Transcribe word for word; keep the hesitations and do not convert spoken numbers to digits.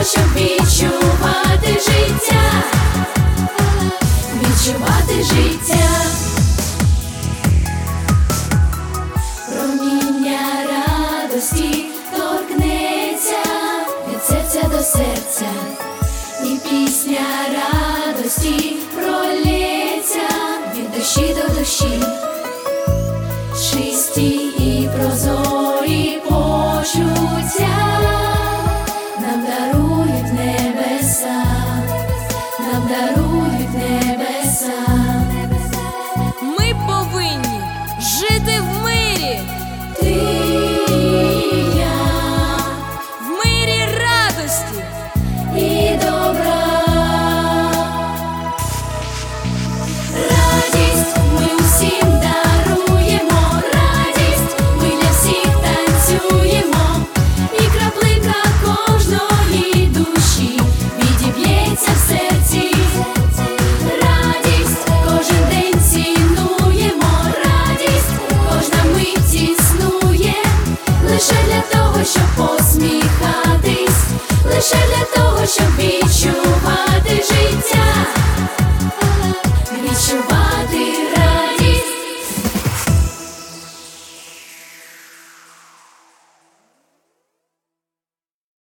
того, щоб відчувати життя, відчувати життя. Проміння радості торкнеться від серця до серця, і пісня радості пролється від душі до душі. Чисті і прозорі почуття нам дарують небеса, нам дарують небеса. Ми повинні жити в мирі, Ти і я, в мирі радості і добра. Радість ми усім даруємо, радість ми для всіх танцюємо, і краплинка кожної душі відіб'ється в серці. Радість кожен день цінуємо, радість кожна мить існує, лише для того, щоб посміхатись, лише для того, щоб відчувати життя.